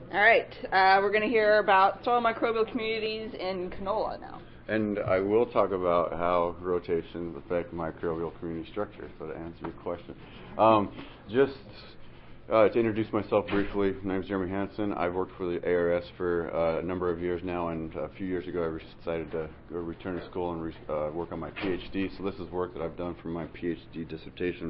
All right, we're going to hear about soil microbial communities in canola now. And I will talk about how rotations affect microbial community structure, so to answer your question. To introduce myself briefly, my name is Jeremy Hansen. I've worked for the ARS for a number of years now, and a few years ago I decided to return to school and work on my PhD. So this is work that I've done for my PhD dissertation.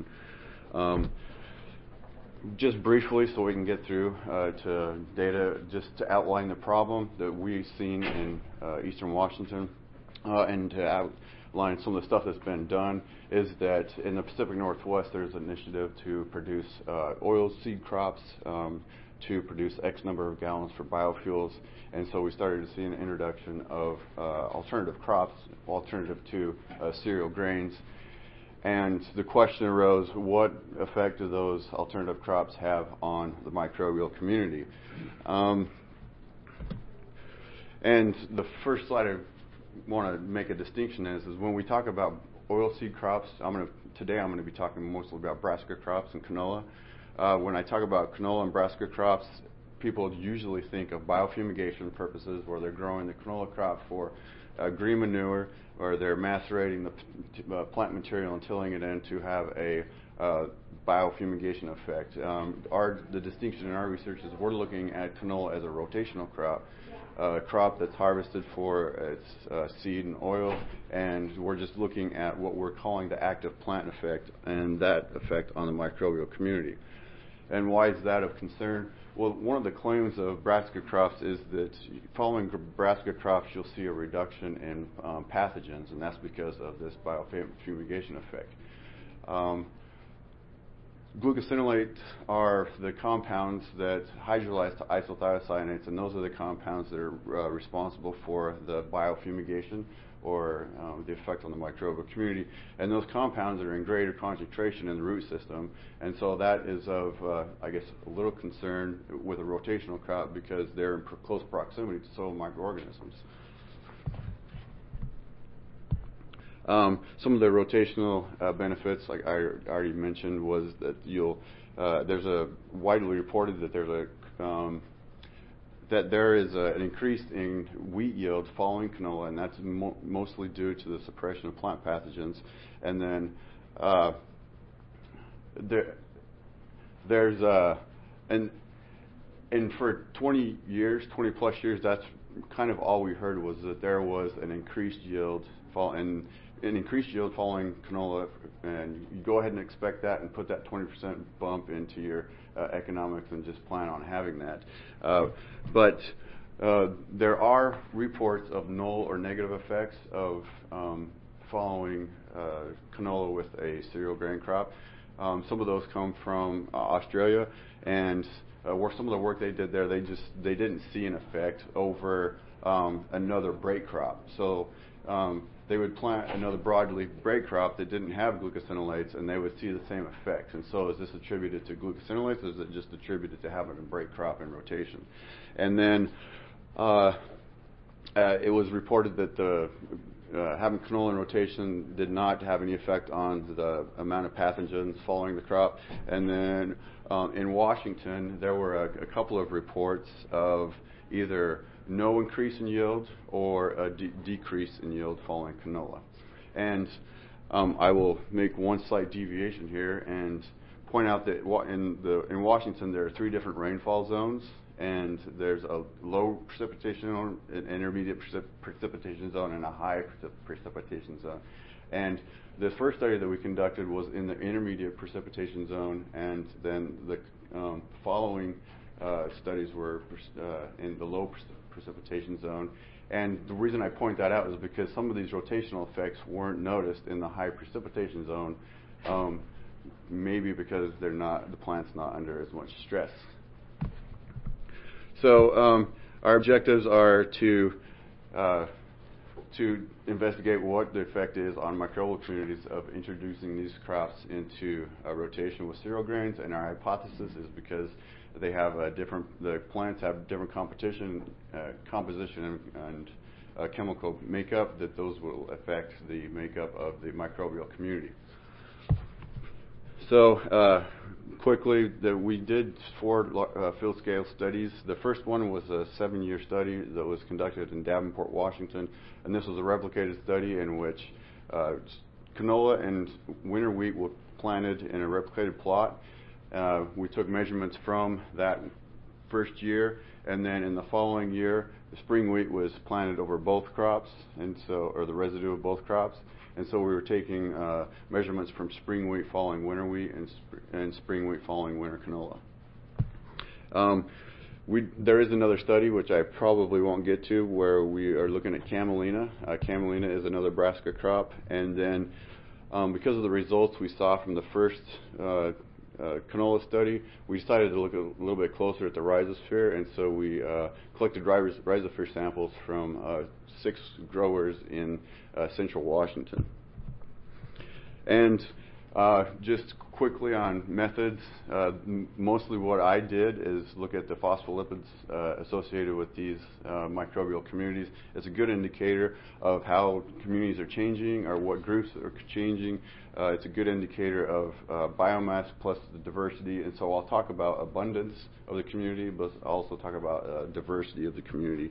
Just briefly, so we can get through to data, just to outline the problem that we've seen in eastern Washington, and to outline some of the stuff that's been done, is that in the Pacific Northwest there's an initiative to produce oil seed crops to produce X number of gallons for biofuels, and so we started to see an introduction of alternative crops, alternative to cereal grains. And the question arose, what effect do those alternative crops have on the microbial community? And the first slide I want to make a distinction is when we talk about oilseed crops, today I'm going to be talking mostly about brassica crops and canola. When I talk about canola and brassica crops, people usually think of biofumigation purposes, where they're growing the canola crop for green manure, or they're macerating the plant material and tilling it in to have a biofumigation effect. The distinction in our research is we're looking at canola as a rotational crop, a crop that's harvested for its seed and oil, and we're just looking at what we're calling the active plant effect and that effect on the microbial community. And why is that of concern? Well, one of the claims of brassica crops is that following brassica crops, you'll see a reduction in pathogens, and that's because of this biofumigation effect. Glucosinolates are the compounds that hydrolyze to isothiocyanate, and those are the compounds that are responsible for the biofumigation, or the effect on the microbial community. And those compounds are in greater concentration in the root system, and so that is of, I guess, a little concern with a rotational crop because they're in close proximity to soil microorganisms. Some of the rotational benefits, like I already mentioned, was that there's a widely reported that there is an increase in wheat yield following canola, and that's mostly due to the suppression of plant pathogens. And then and for 20 plus years, that's kind of all we heard, was that there was an increased yield following canola, and you go ahead and expect that and put that 20% bump into your economics and just plan on having that. But there are reports of null or negative effects of following canola with a cereal grain crop. Some of those come from Australia, and where some of the work they did there, they didn't see an effect over another break crop. So they would plant another broadleaf break crop that didn't have glucosinolates, and they would see the same effect. And so is this attributed to glucosinolates, or is it just attributed to having a break crop in rotation? And then it was reported that having canola in rotation did not have any effect on the amount of pathogens following the crop. And then in Washington, there were a couple of reports of either no increase in yield or a decrease in yield following canola. And I will make one slight deviation here and point out that in Washington there are 3 different rainfall zones, and there's a low precipitation zone, an intermediate precipitation zone, and a high precipitation zone. And the first study that we conducted was in the intermediate precipitation zone, and then the following studies were in the low precipitation zone. And the reason I point that out is because some of these rotational effects weren't noticed in the high precipitation zone, maybe because the plant's not under as much stress. So our objectives are to investigate what the effect is on microbial communities of introducing these crops into a rotation with cereal grains, and our hypothesis is because the plants have different composition and chemical makeup, that those will affect the makeup of the microbial community. So quickly, that we did 4 field scale studies. The first one was a 7-year study that was conducted in Davenport, Washington, and this was a replicated study in which canola and winter wheat were planted in a replicated plot. We took measurements from that first year, and then in the following year, the spring wheat was planted over both crops, or the residue of both crops. And so we were taking measurements from spring wheat following winter wheat and spring wheat following winter canola. There is another study, which I probably won't get to, where we are looking at camelina. Camelina is another brassica crop. And then because of the results we saw from the first canola study, we decided to look a little bit closer at the rhizosphere. And so we collected rhizosphere samples from 6 growers in central Washington. And just quickly on methods, mostly what I did is look at the phospholipids associated with these microbial communities. It's a good indicator of how communities are changing or what groups are changing. It's a good indicator of biomass plus the diversity. And so I'll talk about abundance of the community, but I'll also talk about diversity of the community.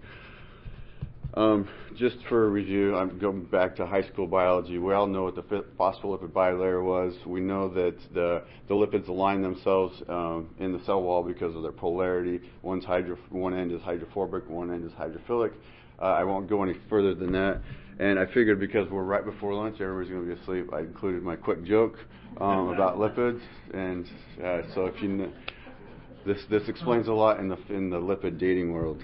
Just for review, I'm going back to high school biology. We all know what the phospholipid bilayer was. We know that the lipids align themselves in the cell wall because of their polarity. One end is hydrophobic, one end is hydrophilic. I won't go any further than that. And I figured because we're right before lunch, everybody's going to be asleep, I included my quick joke about lipids. And so if you this explains a lot in the lipid dating world.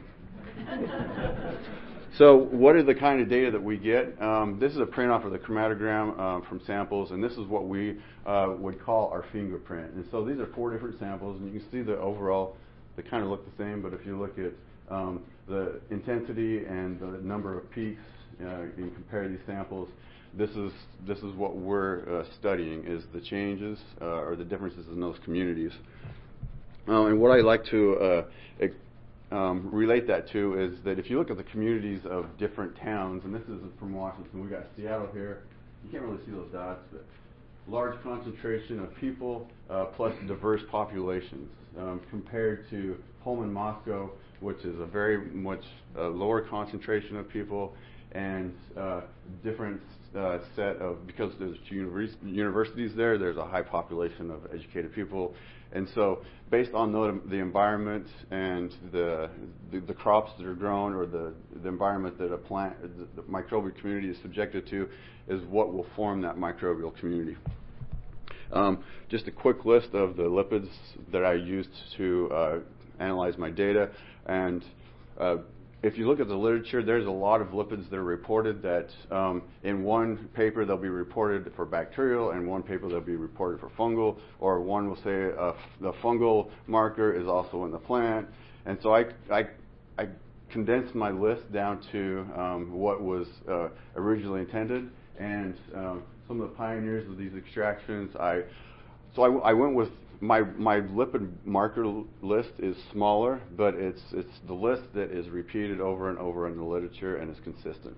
So what are the kind of data that we get? This is a print off of the chromatogram from samples, and this is what we would call our fingerprint. And so these are 4 different samples, and you can see the overall, they kind of look the same, but if you look at the intensity and the number of peaks and compare these samples, this is what we're studying, is the changes or the differences in those communities. And what I like to relate that to is that if you look at the communities of different towns, and this is from Washington, we got Seattle here. You can't really see those dots, but large concentration of people plus diverse populations compared to Pullman, Moscow, which is a very much lower concentration of people and different set of, because there's 2 universities there, there's a high population of educated people. And so based on the environment and the crops that are grown, or the environment that the microbial community is subjected to, is what will form that microbial community. Just a quick list of the lipids that I used to analyze my data. And if you look at the literature, there's a lot of lipids that are reported that in one paper they'll be reported for bacterial, and one paper they'll be reported for fungal, or one will say the fungal marker is also in the plant. And so I condensed my list down to what was originally intended, and some of the pioneers of these extractions. So I went with my lipid marker list is smaller, but it's the list that is repeated over and over in the literature and is consistent.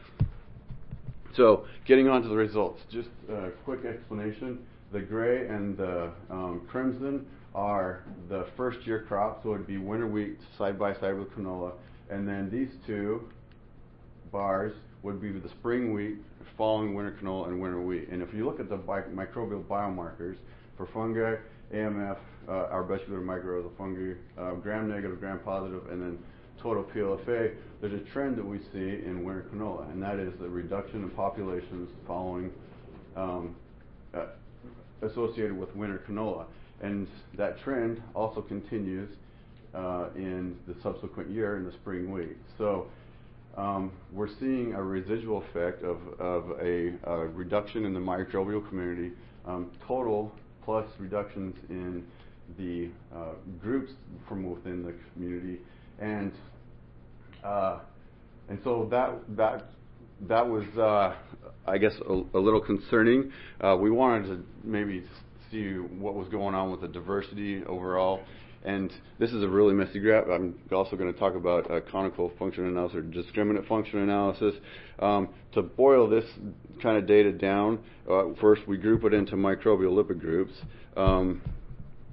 So getting on to the results, just a quick explanation. The gray and the crimson are the first year crop, so it would be winter wheat side by side with canola, and then these 2 bars would be the spring wheat following winter canola and winter wheat. And if you look at the microbial biomarkers for fungi, AMF, arbuscular mycorrhizal fungi, gram-negative, gram-positive, and then total PLFA, there's a trend that we see in winter canola, and that is the reduction in populations following associated with winter canola. And that trend also continues in the subsequent year in the spring wheat. So we're seeing a residual effect of a reduction in the microbial community, total plus reductions in the groups from within the community, and so that was I guess a little concerning. We wanted to maybe see what was going on with the diversity overall, and this is a really messy graph. I'm also going to talk about conical function analysis or discriminant function analysis. To boil this kind of data down, first we group it into microbial lipid groups.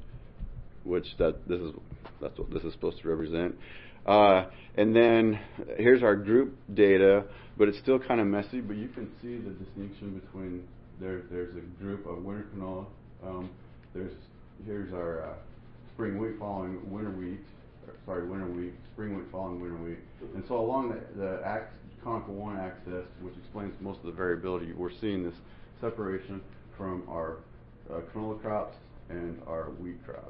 which that's what this is supposed to represent. And then here's our group data, but it's still kind of messy. But you can see the distinction between there's a group of winter canola. Here's our spring wheat following winter wheat. Winter wheat, spring wheat following winter wheat. And so along the conical 1 axis, which explains most of the variability, we're seeing this separation from our canola crops and our wheat crops.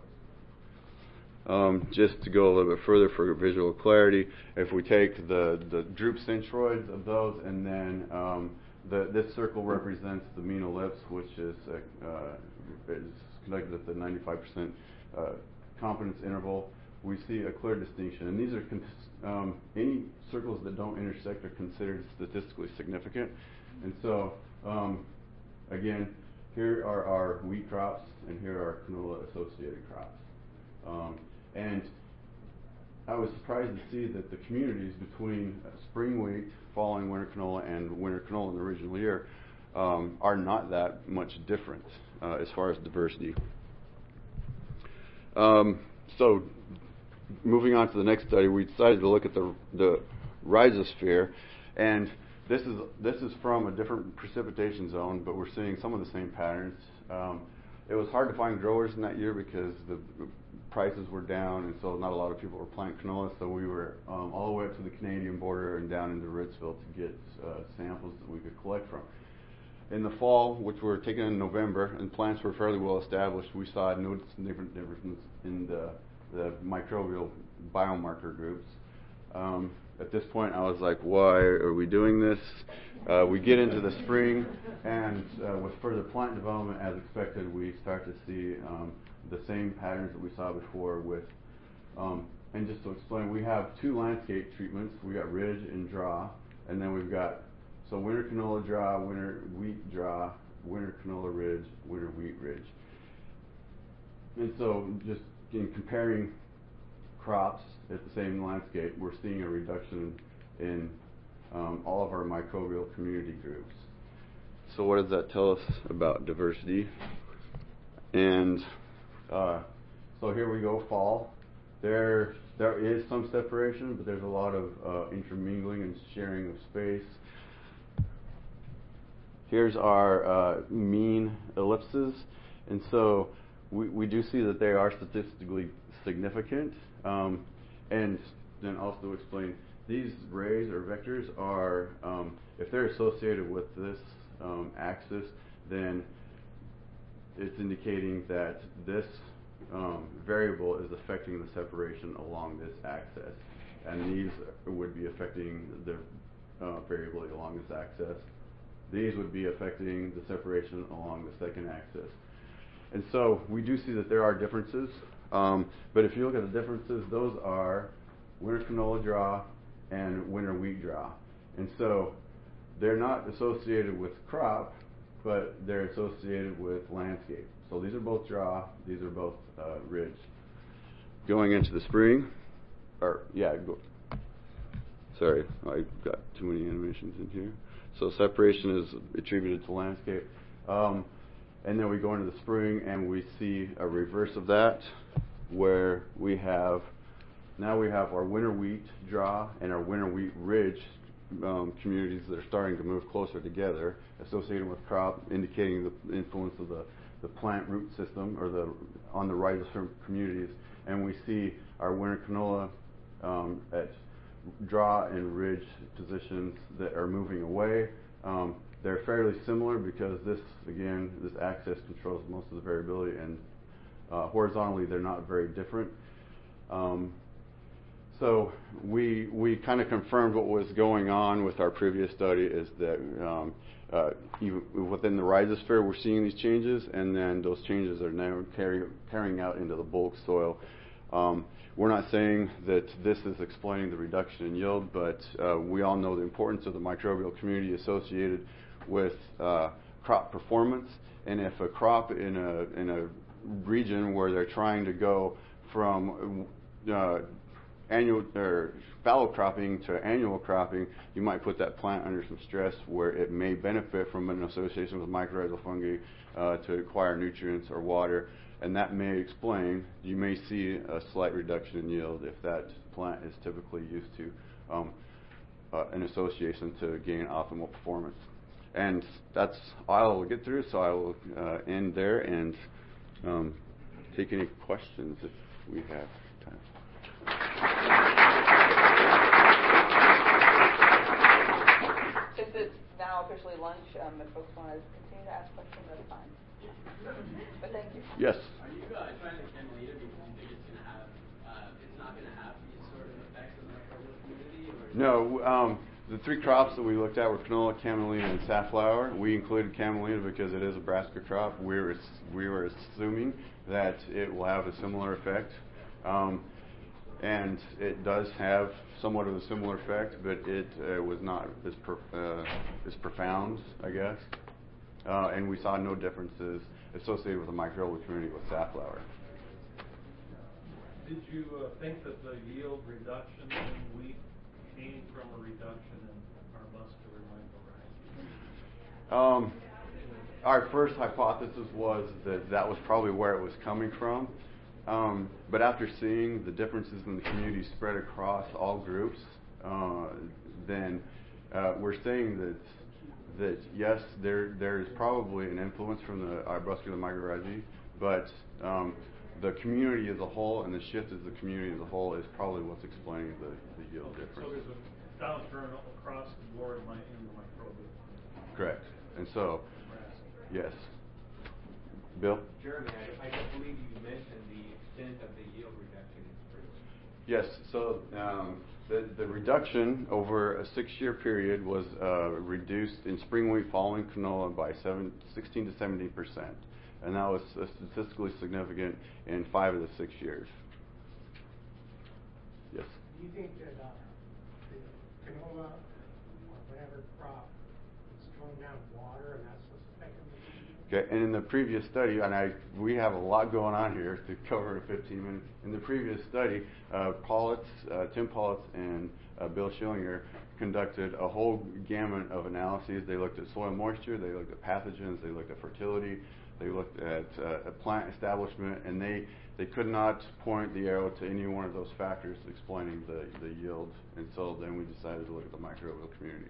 Just to go a little bit further for visual clarity, if we take the droop centroids of those, and then this circle represents the mean ellipse, which is conducted at the 95% confidence interval, we see a clear distinction. And these are any circles that don't intersect are considered statistically significant. And so, again, here are our wheat crops, and here are canola-associated crops. And I was surprised to see that the communities between spring wheat following winter canola and winter canola in the original year are not that much different as far as diversity. So moving on to the next study, we decided to look at the rhizosphere, and this is from a different precipitation zone, but we're seeing some of the same patterns. It was hard to find growers in that year because the prices were down, and so not a lot of people were planting canola, so we were all the way up to the Canadian border and down into Ritzville to get samples that we could collect from. In the fall, which were taken in November, and plants were fairly well established, we saw a noticeable difference in the microbial biomarker groups. At this point, I was like, why are we doing this? We get into the spring, and with further plant development, as expected, we start to see the same patterns that we saw before with, and just to explain, we have 2 landscape treatments. We got ridge and draw, and then we've got, so winter canola draw, winter wheat draw, winter canola ridge, winter wheat ridge. And so just in comparing crops at the same landscape, we're seeing a reduction in all of our microbial community groups. So what does that tell us about diversity? And so here we go, fall. There is some separation, but there's a lot of intermingling and sharing of space. Here's our mean ellipses, and so we do see that they are statistically significant. And then also explain, these rays or vectors are, if they're associated with this axis, then it's indicating that this variable is affecting the separation along this axis. And these would be affecting the variability along this axis. These would be affecting the separation along the second axis. And so we do see that there are differences. But if you look at the differences, those are winter canola draw and winter wheat draw. And so they're not associated with crop, but they're associated with landscape. So these are both draw, these are both ridge. Going into the spring, sorry, I got too many animations in here. So separation is attributed to landscape. And then we go into the spring and we see a reverse of that, where we have our winter wheat draw and our winter wheat ridge communities that are starting to move closer together, associated with crop, indicating the influence of the plant root system or on the rhizosphere communities. And we see our winter canola at draw and ridge positions that are moving away. They're fairly similar because this axis controls most of the variability, and horizontally they're not very different. So we kind of confirmed what was going on with our previous study, is that even within the rhizosphere we're seeing these changes, and then those changes are now carrying out into the bulk soil. We're not saying that this is explaining the reduction in yield, but we all know the importance of the microbial community associated with crop performance. And if a crop in a region where they're trying to go from annual or fallow cropping to annual cropping, you might put that plant under some stress where it may benefit from an association with mycorrhizal fungi to acquire nutrients or water. and that may explain, you may see a slight reduction in yield if that plant is typically used to an association to gain optimal performance. And that's all I will get through, so I will end there and take any questions if we have time. Since it's now officially lunch, if folks want to continue to ask questions, that's fine. But thank you. Yes. Are you trying to camellia because you think it's not going to have these sort of effects on the microbial community? No. The three crops that we looked at were canola, camelina, and safflower. We included camelina because it is a brassica crop. We were assuming that it will have a similar effect. And it does have somewhat of a similar effect, but it was not as profound, I guess. And we saw no differences associated with the microbial community with safflower. Did you think that the yield reduction in wheat came from a reduction in arbuscular mycorrhizae? Our first hypothesis was that that was probably where it was coming from. But after seeing the differences in the community spread across all groups, then we're saying that yes, there is probably an influence from the arbuscular mycorrhizae, but the community as a whole and the shift of the community as a whole is probably what's explaining the yield difference. So there's a downturn across the board in the microbial. Correct. And so, yes. Bill? Jeremy, I believe you mentioned the extent of the yield reduction in spring. Yes. So the reduction over a 6-year period was reduced in spring wheat following canola by 16 to 17%. And that was statistically significant in 5 of the 6 years. Yes? Do you think that the canola or whatever crop is throwing down water and that's what's affecting the Okay, and in the previous study, and we have a lot going on here to cover in 15 minutes. In the previous study, Tim Politz and Bill Schillinger conducted a whole gamut of analyses. They looked at soil moisture, they looked at pathogens, they looked at fertility, they looked at plant establishment, and they could not point the arrow to any one of those factors explaining the yield. And so then we decided to look at the microbial community.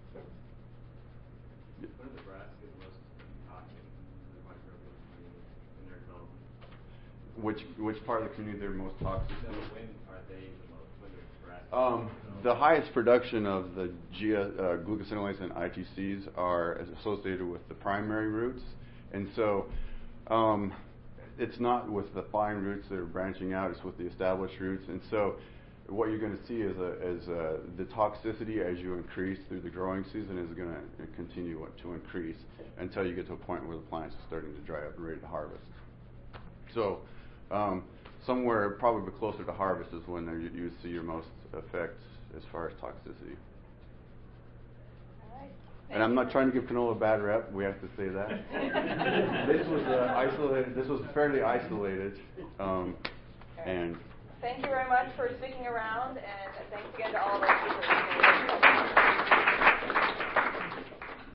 What are the brassicas most toxic to the microbial community in their development? Which part of the community they're most toxic to? When are they the most? When are brassicas? The highest production of the glucosinolates and ITCs are associated with the primary roots, and so it's not with the fine roots that are branching out; it's with the established roots. And so, what you're going to see is the toxicity as you increase through the growing season is going to continue to increase until you get to a point where the plants are starting to dry up and ready to harvest. So, somewhere probably closer to harvest is when you see your most effect as far as toxicity. All right. And I'm not trying to give canola a bad rep. We have to say that. This was isolated. This was fairly isolated, and. Thank you very much for sticking around, and thanks again to all of us for listening.